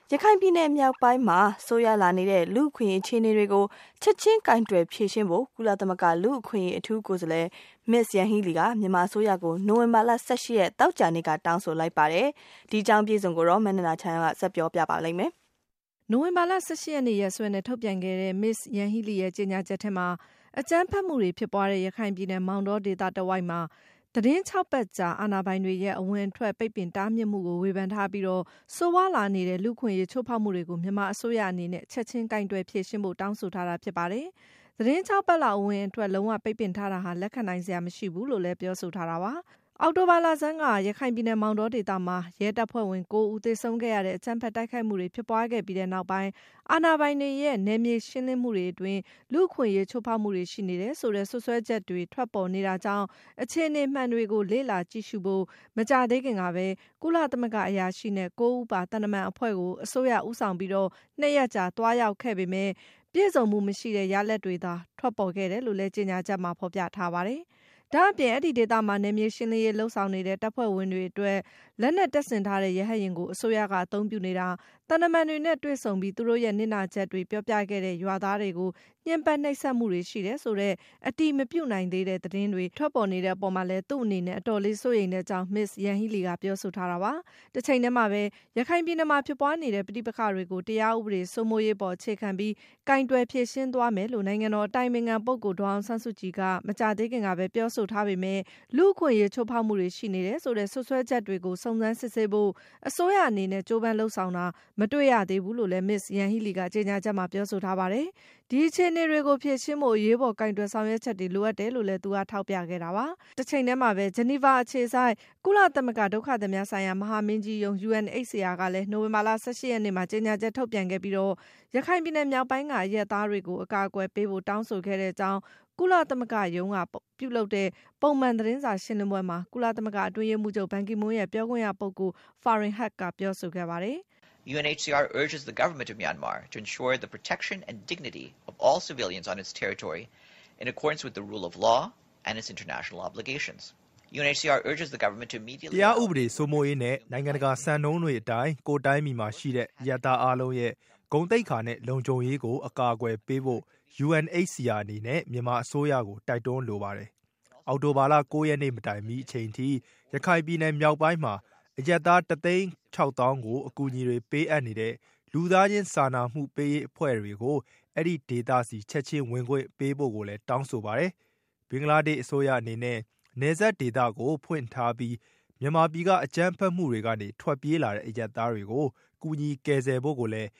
ရခိုင်ပြည်နယ်မြောက်ပိုင်းမှာဆိုးရွားလာနေတဲ့လူ့အခွင့်အရေးအခြေအနေတွေကိုချက်ချင်းကင်တွယ်ဖြေရှင်းဖို့ကုလသမဂ္ဂလူ့အခွင့်အရေးအထူးကိုယ်စားလှယ် Ms. Yanghee Lee ကမြန်မာအစိုးရကိုနိုဝင်ဘာလ 18 ရက်သောကြာနေ့ကတောင်းဆိုလိုက်ပါတယ်။ဒီအကြောင်းပြည်စုံကိုမန္တနာချမ်းကဆက်ပြောပြပါလိမ့်မယ်။နိုဝင်ဘာလ 18 ရက်နေ့ရက်စွဲနဲ့ထုတ်ပြန်ခဲ့တဲ့ Ms. Yanghee Lee ရဲ့ကြေညာချက်ထဲမှာအကြမ်းဖက်မှုတွေဖြစ်ပွားတဲ့ရခိုင်ပြည်နယ်မောင်တောဒေသတဝိုက်မှာသတင်း 6 ပတ်ကြာအာဏာပိုင်တွေရဲ့အဝင်အထွက်ပိတ်ပင်တားမြစ်မှုကိုဝေဖန်ထားပြီးဆိုးဝါးလာနေတဲ့လူ့အခွင့်အရေးချိုးဖောက်မှုတွေကိုမြန်မာအစိုးရအနေနဲ့ချက်ချင်းကင်တွယ်ဖြေရှင်းဖို့တောင်းဆိုထားတာဖြစ်ပါတယ်။သတင်း 6 ပတ်လောက်အဝင်အထွက်လုံးဝပိတ်ပင်ထားတာဟာလက်ခံနိုင်စရာမရှိဘူးလို့လည်းပြောဆိုထားတာပါ။အောက်တိုဘာလဆန်းကရခိုင်ပြည်နယ်မောင်တောဒေသမှာရဲတပ်ဖွဲ့ဝင် 9 ဦးသေဆုံးခဲ့ရတဲ့အကြမ်းဖက်တိုက်ခိုက်မှုတွေဖြစ်ပွားခဲ့ပြီးတဲ့နောက်ပိုင်းအာဏာပိုင်တွေရဲ့နယ်မြေရှင်းလင်းမှုတွေအတွင်းလူ့အခွင့်အရေးချိုးဖောက်မှုတွေရှိနေတယ်ဆိုတဲ့စွပ်စွဲချက်တွေထွက်ပေါ်နေတာကြောင့်အခြေအနေမှန်တွေကိုလေ့လာကြည့်ရှုဖို့မကြာသေးခင်ကပဲကုလသမဂ္ဂအရာရှိနဲ့ 9 ဦးပါသံတမန်အဖွဲ့ကိုအစိုးရဦးဆောင်ပြီး2 ရက်ကြာသွားရောက်ခဲ့ပေမဲ့ပြည့်စုံမှုမရှိတဲ့ရလဒ်တွေသာထွက်ပေါ်ခဲ့တယ်လို့လည်းကြေညာချက်မှာဖော်ပြထားပါတယ်။ဒါအပြင်အဲ့ဒီဒေသမှာနယ်မြေရှင်းလင်းရေးလှုပ်ဆောင်နေတဲ့တပ်ဖွဲ့ဝင်တွေအတွက်လက်နက်တပ်ဆင်ထားတဲ့ရဟတ်ယာဉ်ကိုအစိုးရကအသုံးပြုနေတာတန်တမန်တွေနဲ့တွေ့ဆုံပြီးသူတို့ရဲ့နစ်နာချက်တွေပြောပြခဲ့တဲ့ရွာသားတွေကိုညှဉ်းပန်းနှိပ်စက်မှုတွေရှိတယ်ဆိုတဲ့အတိမပြုတ်နိုင်သေးတဲ့သတင်းတွေထွက်ပေါ်နေတဲ့အပေါ်မှာလည်းသူ့အနေနဲ့အတော်လေးစိုးရိမ်တဲ့အကြောင်း Ms. Yanghee Lee ကပြောဆိုထားတာပါ။တစ်ချိန်တည်းမှာပဲရခိုင်ပြည်နယ်မှာဖြစ်ပွားနေတဲ့ပဋိပက္ခတွေကိုတရားဥပဒေစိုးမိုးရေးပေါ်အခြေခံပြီးကင်တွယ်ဖြေရှင်းသွားမယ်လို့နိုင်ငံတော်အတိုင်ပင်ခံပုဂ္ဂိုလ်ဒေါ်အောင်ဆန်းစုကြည်ကမကြာသေးခင်ကပဲပြောဆိုထားပေမဲ့လူ့အခွင့်အရေးချိုးဖောက်မှုတွေရှိနေတယ်ဆိုတဲ့စွပ်စွဲချက်တွေကိုစုံစမ်းစစ်ဆေးဖို့အစိုးရအနေနဲ့ကြိုးပမ်းလှုပ်ဆောင်တာမတွေ့ရသေးဘူးလို့လည်း Ms. Yanghee Lee ကကြေညာချက်မှာပြောဆိုထားပါတယ်။ဒီအခြေအနေတွေကိုဖြေရှင်းဖို့အရေးပေါ်ကင်တွယ်ဆောင်ရွက်ချက်တွေလိုအပ်တယ်လို့လည်းသူကထောက်ပြခဲ့တာပါ။တစ်ချိန်တည်းမှာပဲဂျနီဗာအခြေစိုက်ကုလသမဂ္ဂဒုက္ခသည်များဆိုင်ရာမဟာမင်းကြီးရုံး UNHCR ကလည်းနိုဝင်ဘာလ 18 ရက်နေ့မှာကြေညာချက်ထုတ်ပြန်ခဲ့ပြီးရခိုင်ပြည်နယ်မြောက်ပိုင်းကအရပ်သားတွေကိုအကာအကွယ်ပေးဖို့တောင်းဆိုခဲ့တဲ့အကြောင်းကုလသမဂ္ဂရုံးကပြုလုပ်တဲ့ပုံမှန်သတင်းစာရှင်းလင်းပွဲမှာကုလသမဂ္ဂအတွင်းရေးမှူးချုပ်ဘန်ကီမွန်းရဲ့ပြောခွင့်ရပုဂ္ဂိုလ် Farhan Haq ကပြောဆိုခဲ့ပါတယ်။ UNHCR urges the government of Myanmar to ensure the protection and dignity of all civilians on its territory in accordance with the rule of law and its international obligations. UNHCR urges the government to immediately တရားဥပဒေစိုးမိုးရေးနဲ့နိုင်ငံတကာစံနှုန်းတွေအတိုင်းကိုယ်တိုင်းပြည်မှာရှိတဲ့ရတာအားလုံးရဲ့ဂုဏ်သိက္ခာနဲ့လုံခြုံရေးကိုအကာအကွယ်ပေးဖို့ UNHCR အနေနဲ့မြန်မာအစိုးရကိုတိုက်တွန်းလိုပါတယ်။အောက်တိုဘာလ 9 ရက်နေ့မတိုင်မီအချိန်ထိရခိုင်ပြည်နယ်မြောက်ပိုင်းမှာအရပ်သား 1,600,000 ကိုအကူအညီတွေပေးအပ်နေတဲ့လူသားချင်းစာနာမှုပေးရေးအဖွဲ့တွေကိုအဲ့ဒီဒေသစီချက်ချင်းဝင်ခွင့်ပေးဖို့ကိုလည်းတောင်းဆိုပါတယ်။ဘင်္ဂလားဒေ့ရှ်အစိုးရအနေနဲ့နယ်စပ်ဒေသကိုဖွင့်ထားပြီးမြန်မာပြည်ကအကြမ်းဖက်မှုတွေကနေထွက်ပြေးလာတဲ့အရပ်သားတွေကိုကူညီကယ်ဆယ်ဖို့ကိုလည်း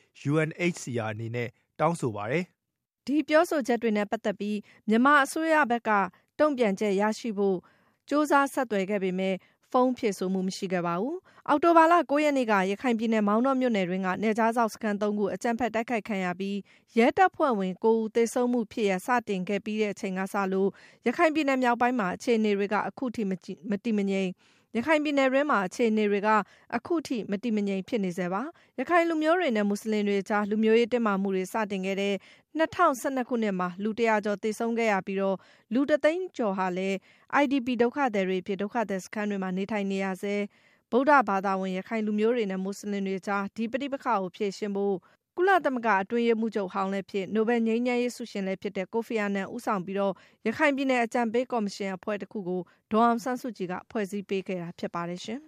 UNHCR အနေနဲ့တောင်းဆိုပါတယ်။ဒီပြောဆိုချက်တွေနဲ့ပတ်သက်ပြီးမြန်မာအစိုးရဘက်ကတုံ့ပြန်ချက်ရရှိဖို့စ조사ဆက်သွယ်ခဲ့ပေမဲ့ဖုန်းဖြေဆိုမှုမရှိခဲ့ပါဘူး။အောက်တိုဘာလ 9 ရက်နေ့ကရခိုင်ပြည်နယ်မောင်တောမြို့နယ်တွင်းကနယ်ခြားစောင့်စခန်း 3 ခုအကြမ်းဖက်တိုက်ခိုက်ခံရပြီးရဲတပ်ဖွဲ့ဝင် 9 ဦးသေဆုံးမှုဖြစ်ရပ်စတင်ခဲ့ပြီးတဲ့အချိန်ကစလို့ရခိုင်ပြည်နယ်မြောက်ပိုင်းမှာအခြေအနေတွေကအခုထိမတည်မငြိမ်ရခိုင်ပြည်နယ်တွင်းမှာအခြေအနေတွေကအခုထိမတည်မငြိမ်ဖြစ်နေဆဲပါ။ရခိုင်လူမျိုးတွေနဲ့မွတ်စလင်တွေကြားလူမျိုးရေးတင်းမာမှုတွေစတင်ခဲ့တဲ့2012 ခုနှစ်မှာလူ 100 ကျော်သေဆုံးခဲ့ရပြီးလူ 1 သိန်းကျော်ဟာလည်း IDP ဒုက္ခသည်တွေအဖြစ်ဒုက္ခသည်စခန်းတွေမှာနေထိုင်နေရဆဲဗုဒ္ဓဘာသာဝင်ရခိုင်လူမျိုးတွေနဲ့မွတ်စလင်တွေကြားဒီပဋိပက္ခကိုဖြေရှင်းဖို့ကုလသမဂ္ဂအတွင်းရေးမှူးချုပ်ဟောင်းလည်းဖြစ်နိုဘယ်ငြိမ်းချမ်းရေးဆုရှင်လည်းဖြစ်တဲ့ကိုဖီအာနန်ဦးဆောင်ပြီးရခိုင်ပြည်နယ်အကြံပေးကော်မရှင်အဖွဲ့တစ်ခုကိုဒေါ်အောင်ဆန်းစုကြည်ကဖွဲ့စည်းပေးခဲ့တာဖြစ်ပါတယ်ရှင်